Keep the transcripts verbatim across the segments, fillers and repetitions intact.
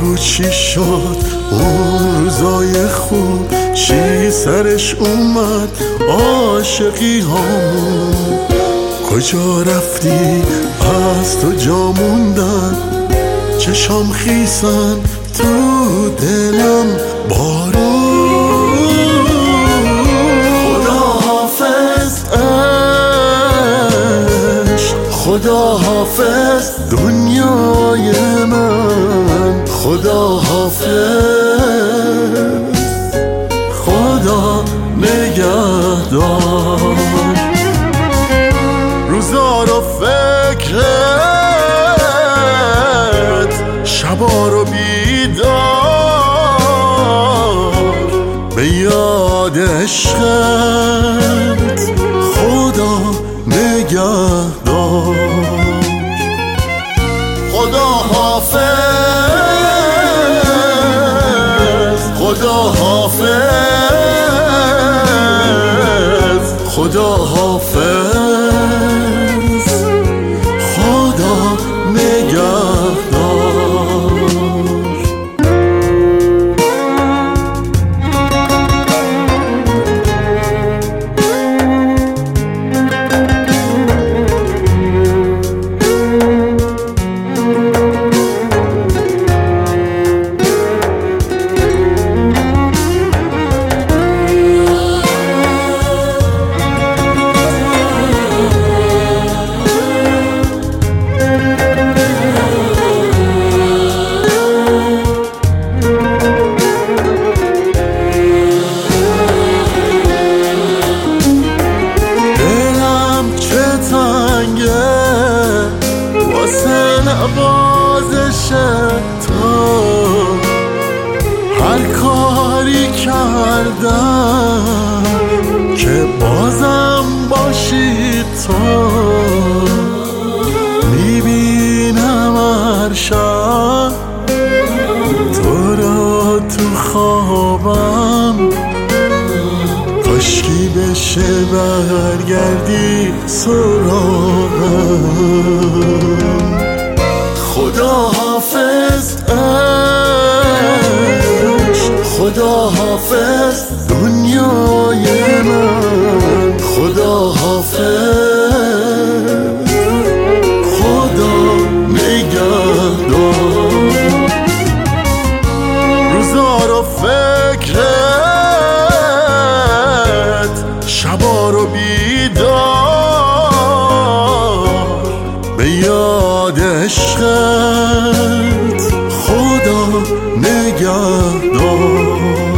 بگو چی شد اون روزای خوب، چی سرش اومد عاشقی هامون، کجا رفتی از تو جا موندن، چشام خیسن تو دلم بارون. خدا حافظ عشق، خدا حافظ دنیای من، خدا حافظ، خدا نگهدار. روزا رو فکرت، شبا رو بیدار، به یاد عشقت خدا نگهدار. خدا حافظ، خدا حافظ، خدا حافظ، خدا نگهدار. نوازش تو هر کاری کردم که بازم باشی تو، میبینم هر شب تو را تو خوابم، کاشکی بشه برگردی سراغم. خدا حافظ عشق، خدا حافظ دنیای من، خدا حافظ، خدا نگهدار. روزا رو فکرت، شبا رو بیدار، به یاد عشقت خدا نگهدار.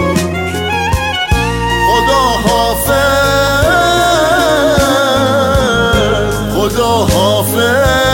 خدا حافظ، خدا حافظ،